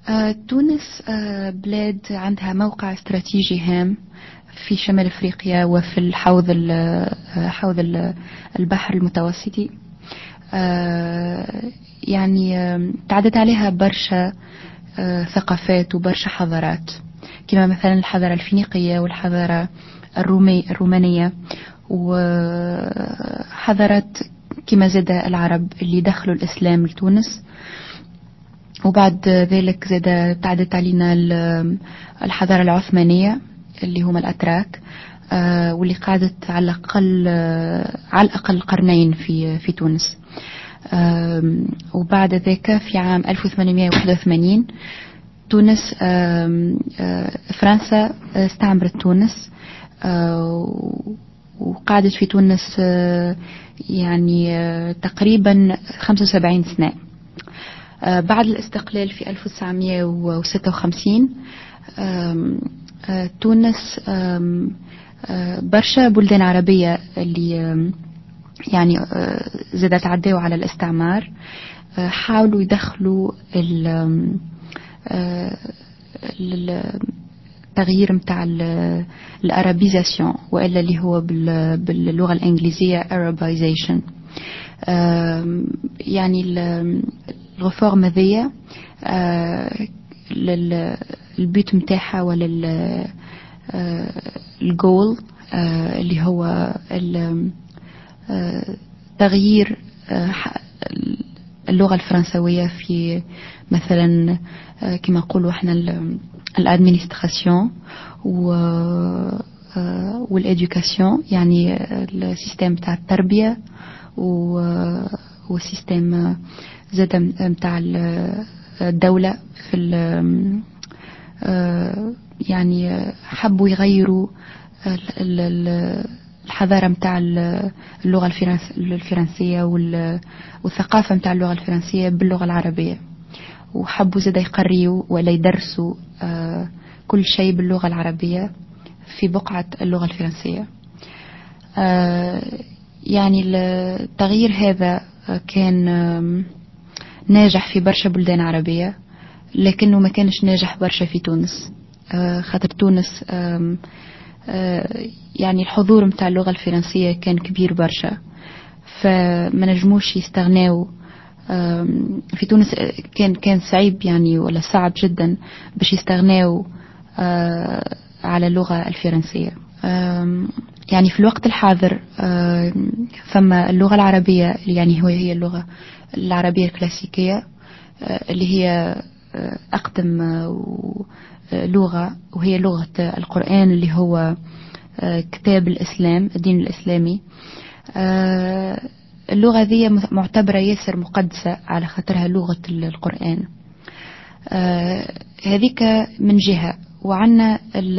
تونس بلاد عندها موقع استراتيجي هام في شمال افريقيا وفي حوض البحر المتوسطي. يعني تعدت عليها برشا ثقافات وبرشا حضارات، كما مثلا الحضارة الفينيقية والحضارة الرومانية، وحضارات كما زاد العرب اللي دخلوا الإسلام لتونس. وبعد ذلك زاد تعدت علينا الحضارة العثمانية اللي هم الأتراك، واللي قعدت على الأقل قرنين في تونس. وبعد ذلك في عام 1881 تونس فرنسا استعمرت تونس، وقعدت في تونس يعني تقريبا 75 سنة. بعد الاستقلال في 1956 تونس برشا بلدان عربية اللي يعني زادت تعدوا على الاستعمار حاولوا يدخلوا التغيير متاع الارابيزاسيون، والا اللي هو باللغة الانجليزية arabization. يعني الريفورم ذي البيت متاعها ولا الجول اللي هو تغيير اللغة الفرنسوية في مثلا كما نقولوا احنا الادمينستراسيون والادوكاسيون، يعني السيستم تاع التربية والسيستم زاد متاع الدولة في يعني حبوا يغيروا الحضارة متاع اللغة الفرنسية والثقافة متاع اللغة الفرنسية باللغة العربية، وحبوا زاد يقريوا ولا يدرسوا كل شيء باللغة العربية في بقعة اللغة الفرنسية. يعني التغيير هذا كان ناجح في برشا بلدان عربية، لكنه ما كانش ناجح برشا في تونس، خاطر تونس يعني الحضور متاع اللغة الفرنسية كان كبير برشا، فما نجموش يستغناو. في تونس كان صعيب يعني ولا صعب جدا باش يستغناو على اللغة الفرنسية. يعني في الوقت الحاضر فما اللغة العربية يعني هي اللغة العربية الكلاسيكية اللي هي أقدم لغة، وهي لغة القرآن اللي هو كتاب الإسلام، الدين الإسلامي. اللغة ذي معتبرة ياسر مقدسة على خاطرها لغة القرآن. هذيك من جهة. وعنا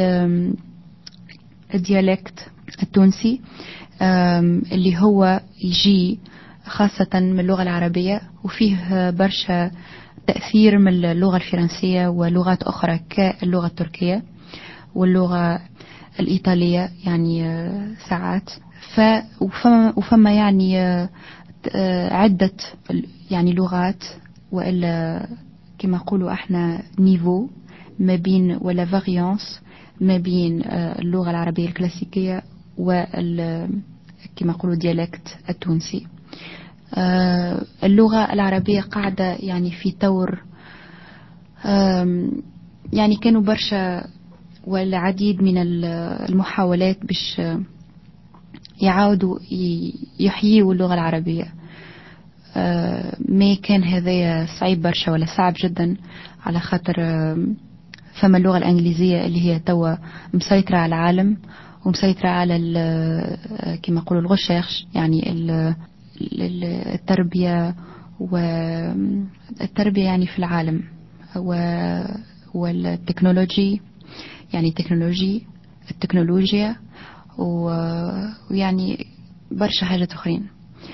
الديالكت التونسي اللي هو يجي خاصة من اللغة العربية، وفيه برشا تأثير من اللغة الفرنسية ولغات أخرى كاللغة التركية واللغة الإيطالية يعني ساعات. وفما يعني عدة يعني لغات، وإلا كما قولوا احنا نيفو ما بين ولا فاريانس ما بين اللغة العربية الكلاسيكية كما قولوا ديالكت التونسي. اللغة العربية قاعدة يعني في طور، يعني كانوا برشا والعديد من المحاولات باش يعاودوا يحيوا اللغة العربية. ما كان هذا صعيب برشا ولا صعب جدا، على خاطر فما اللغة الإنجليزية اللي هي توا مسيطرة على العالم ومسيطرة على كما يقولوا الغشاش، يعني التربية والتربية يعني في العالم، والتكنولوجي يعني التكنولوجيا ويعني برشا حاجات أخرين.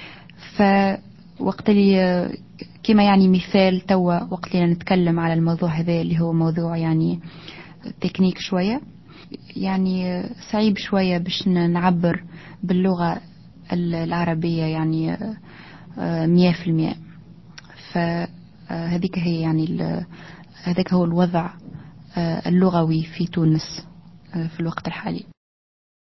فوقت اللي كما يعني مثال توا وقت اللي نتكلم على الموضوع هذا اللي هو موضوع يعني تكنيك شوية، يعني صعيب شوية باش نعبر باللغة العربية يعني 100%. فهذيك هي يعني هذاك هو الوضع اللغوي في تونس في الوقت الحالي.